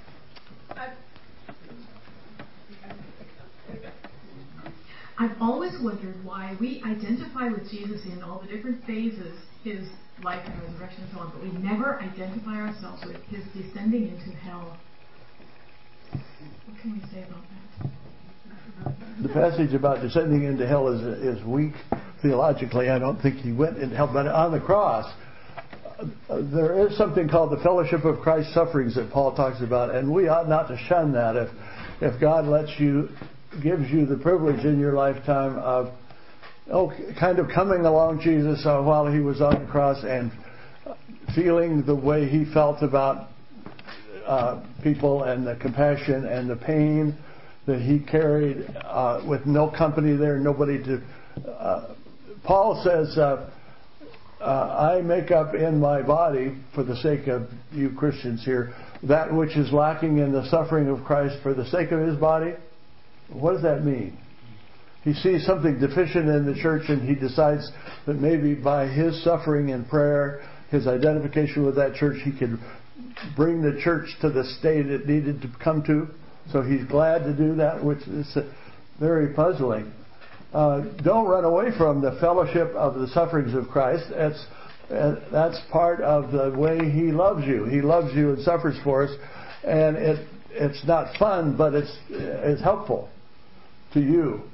I've always wondered why we identify with Jesus in all the different phases, His life and resurrection and so on, but we never identify ourselves with His descending into hell. What can we say about that? The passage about descending into hell is weak theologically. I don't think He went into hell, but on the cross, there is something called the fellowship of Christ's sufferings that Paul talks about, and we ought not to shun that. If God gives you the privilege in your lifetime of kind of coming along Jesus while He was on the cross and feeling the way He felt about people and the compassion and the pain that he carried with no company there, nobody to... Paul says, I make up in my body, for the sake of you Christians here, that which is lacking in the suffering of Christ for the sake of his body. What does that mean? He sees something deficient in the church, and he decides that maybe by his suffering and prayer, his identification with that church, he could bring the church to the state it needed to come to. So he's glad to do that, which is very puzzling. Don't run away from the fellowship of the sufferings of Christ. That's part of the way he loves you. He loves you and suffers for us, and it's not fun, but it's helpful to you.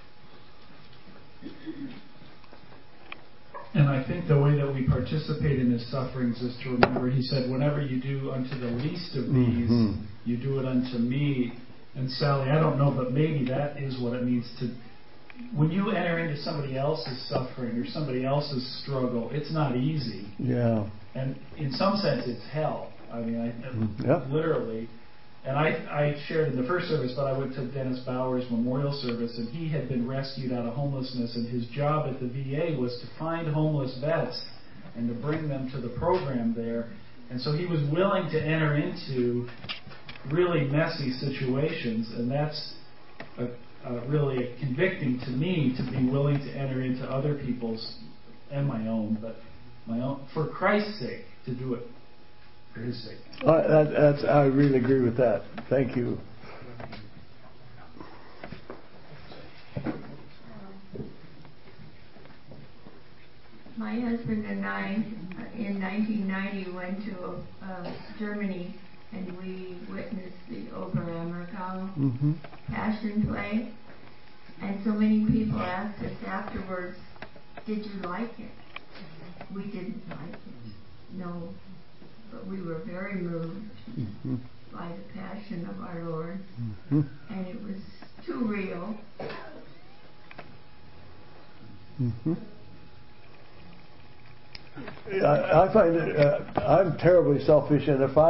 And I think the way that we participate in his sufferings is to remember, he said, whenever you do unto the least of these, you do it unto me. And Sally, I don't know, but maybe that is what it means to... When you enter into somebody else's suffering or somebody else's struggle, it's not easy. Yeah. And in some sense, it's hell. I mean, literally. And I shared in the first service, but I went to Dennis Bauer's memorial service, and he had been rescued out of homelessness, and his job at the VA was to find homeless vets and to bring them to the program there. And so he was willing to enter into really messy situations, and that's really convicting to me, to be willing to enter into other people's and my own, but my own, for Christ's sake, to do it for his sake. I really agree with that. Thank you. My husband and I, in 1990, went to Germany, and we witnessed the Oberammergau Passion play. And so many people asked us afterwards, did you like it? We didn't like it, no. But we were very moved by the passion of our Lord. And it was too real. I find it, I'm terribly selfish, and if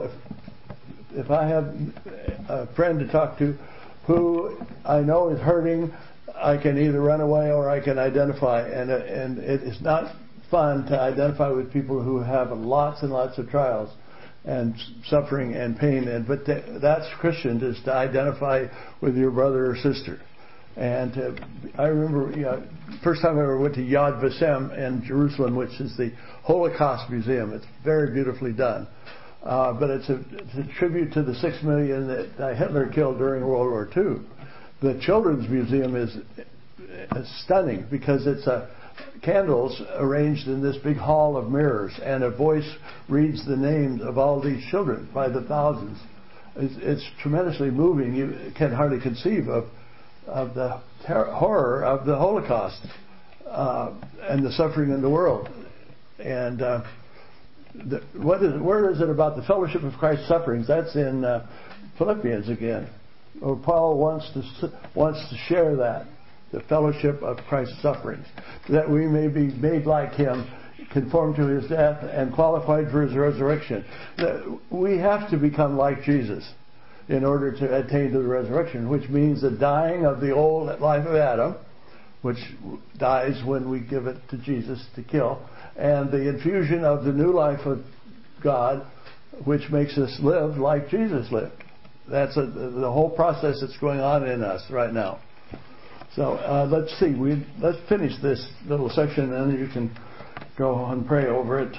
I have a friend to talk to who I know is hurting, I can either run away or I can identify, and it is not fun to identify with people who have lots and lots of trials and suffering and pain, but that's Christian, is to identify with your brother or sister. And I remember, first time I ever went to Yad Vashem in Jerusalem, which is the Holocaust Museum. It's very beautifully done. But it's a tribute to the 6 million that Hitler killed during World War II. The Children's Museum is stunning because it's candles arranged in this big hall of mirrors, and a voice reads the names of all these children by the thousands. It's tremendously moving. You can hardly conceive of the horror of the Holocaust and the suffering in the world. And where is it about the fellowship of Christ's sufferings? That's in Philippians again. Or Paul wants to share that, the fellowship of Christ's sufferings, that we may be made like him, conformed to his death, and qualified for his resurrection. We have to become like Jesus in order to attain to the resurrection, which means the dying of the old life of Adam, which dies when we give it to Jesus to kill, and the infusion of the new life of God, which makes us live like Jesus lived. That's the whole process that's going on in us right now. So let's see. Let's finish this little section, and then you can go and pray over it.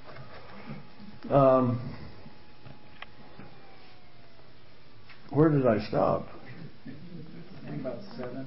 Where did I stop? About 7.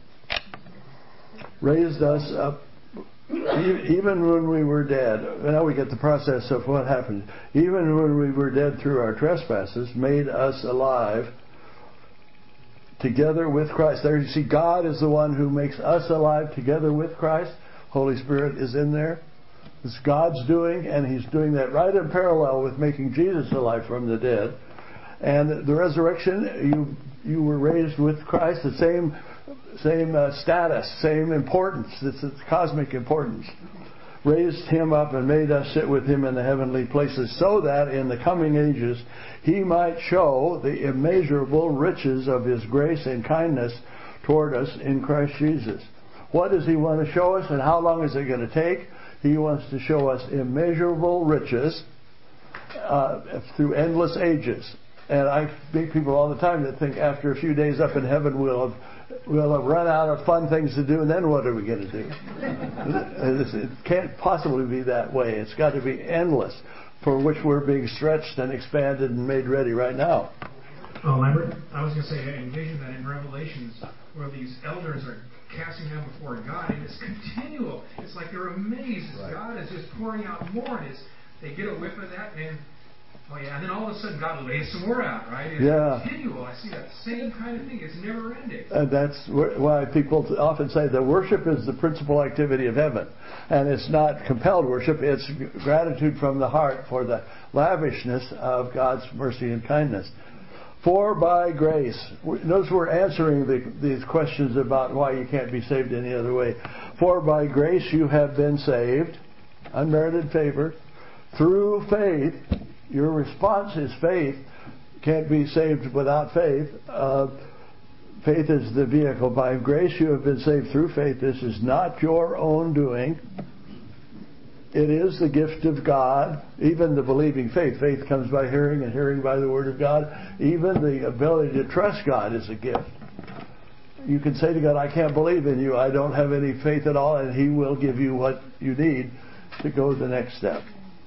Raised us up even when we were dead. Now we get the process of what happened. Even when we were dead through our trespasses, made us alive together with Christ. There you see, God is the one who makes us alive together with Christ. Holy Spirit is in there. It's God's doing, and he's doing that right in parallel with making Jesus alive from the dead. And the resurrection, you were raised with Christ, the same status, same importance. It's cosmic importance. raised him up and made us sit with him in the heavenly places, so that in the coming ages he might show the immeasurable riches of his grace and kindness toward us in Christ Jesus. What does he want to show us, and how long is it going to take? He wants to show us immeasurable riches through endless ages. And I meet people all the time that think after a few days up in heaven we'll have run out of fun things to do, and then what are we going to do? It can't possibly be that way. It's got to be endless, for which we're being stretched and expanded and made ready right now. Oh, Lambert, I was going to say, I envision that in Revelations, where these elders are casting down before God, and it's continual. It's like they're amazed as God is just pouring out more, and they get a whiff of that, and and then all of a sudden God lays some more out, right? It's continual. I see that same kind of thing. It's never ending. And that's why people often say that worship is the principal activity of heaven. And it's not compelled worship, it's gratitude from the heart for the lavishness of God's mercy and kindness. For by grace. Notice we're answering these questions about why you can't be saved any other way. For by grace you have been saved, unmerited favor, through faith. Your response is faith. Can't be saved without faith. Faith is the vehicle. By grace you have been saved through faith. This is not your own doing. It is the gift of God. Even the believing faith. Faith comes by hearing, and hearing by the Word of God. Even the ability to trust God is a gift. You can say to God, I can't believe in you. I don't have any faith at all, and He will give you what you need to go the next step.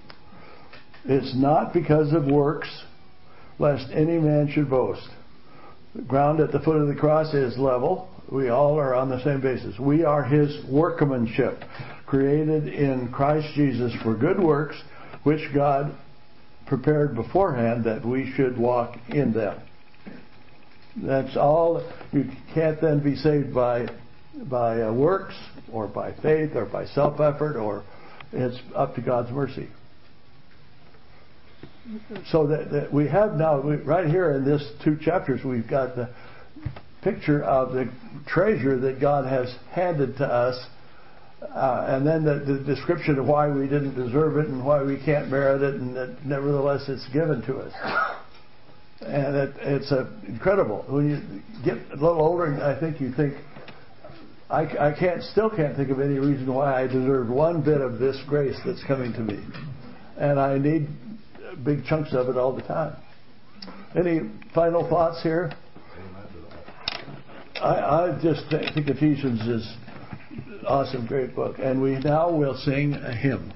It's not because of works, lest any man should boast. The ground at the foot of the cross is level. We all are on the same basis. We are His workmanship, created in Christ Jesus for good works, which God prepared beforehand that we should walk in them. That's all. You can't then be saved by works, or by faith, or by self-effort, or it's up to God's mercy. So that we have now, right here in this 2 chapters, we've got the picture of the treasure that God has handed to us, and then the description of why we didn't deserve it and why we can't merit it, and that nevertheless it's given to us. And it's incredible. When you get a little older, I think you think, I still can't think of any reason why I deserve one bit of this grace that's coming to me. And I need big chunks of it all the time. Any final thoughts here? I just think Ephesians is an awesome, great book. And we now will sing a hymn.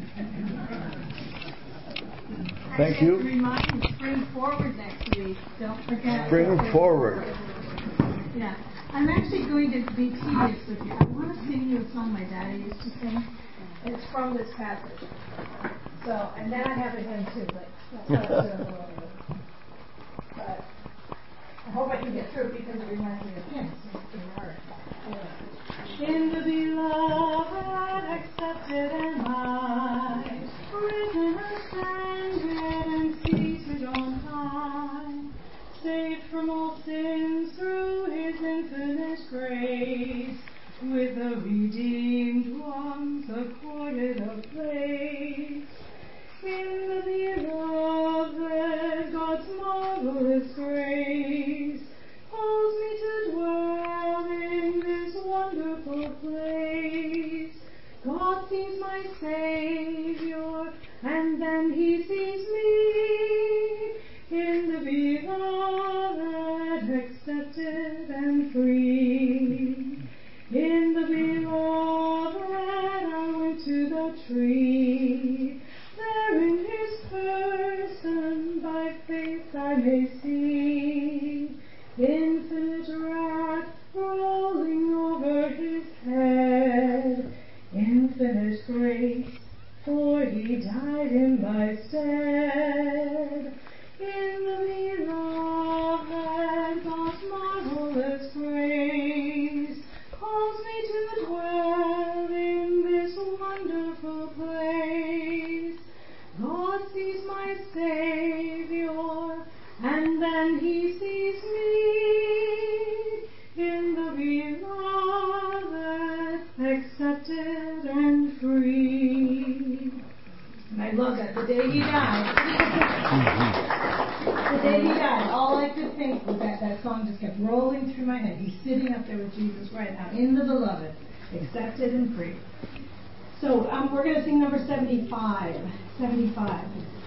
Thank you. Remind you, spring forward next week. Don't forget. Spring forward. Yeah. I'm actually going to be tedious with you. I want to sing you a song my daddy used to sing. It's from this passage. So, and then I have a hymn too, but that's what I'm doing a little bit. But I hope I can get through because it reminds me of him. So it's been hard. In the beloved, accepted am I, risen, ascended, and seated on high, saved from all sins through His infinite grace, with the redeemed ones accorded a place. In the beloved, God's marvelous grace calls me to dwell in this wonderful place. God sees my Savior, and then He sees me. In the beloved, accepted and free. In the beloved, I went to the tree. There in His person, by faith I may see infinite wrath rolling over His head, infinite grace, for He died in my stead. In the beloved, God's marvelous grace calls me to dwell in this wonderful place. God sees my Savior, and then He sees me in the beloved, accepted and free. day he died, all I could think was that song just kept rolling through my head. He's sitting up there with Jesus right now, in the beloved, accepted and free. So we're going to sing number 75. 75.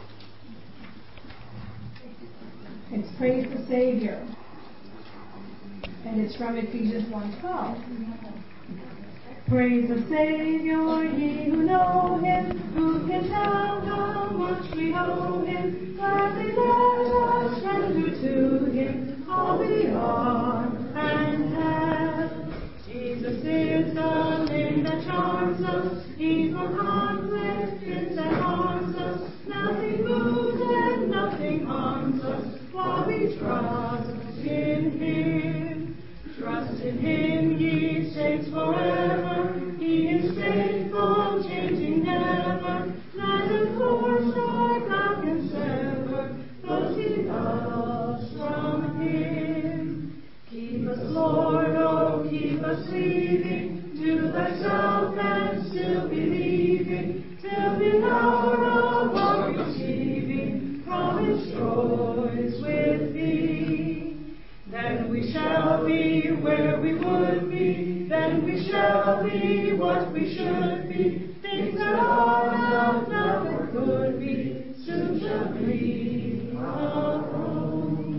It's Praise the Savior. And it's from Ephesians 1:12. Praise the Savior, ye who know him, who can tell how much we owe him. Gladly let us render to him all we are and have. Jesus is the name that charms us, evil conflict that harms us. Nothing moves and nothing harms us, while we trust in him. Trust in him, ye saints, forever. He is faithful, changing never. Neither force nor God can sever those he loves from him. Keep us, Lord, oh, keep us cleaving to thyself and still believing, till the hour of our receiving promised joys with thee. Then we shall be where we would be, then we shall be what we should be. Things that are not never could be, soon shall be our own.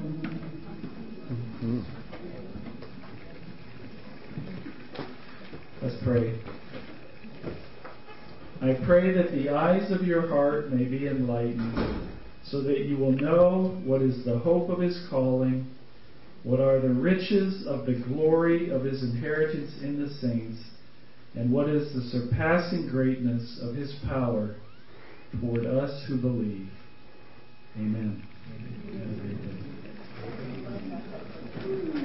Let's pray. I pray that the eyes of your heart may be enlightened, so that you will know what is the hope of his calling, what are the riches of the glory of his inheritance in the saints, and what is the surpassing greatness of his power toward us who believe. Amen. Have a great day.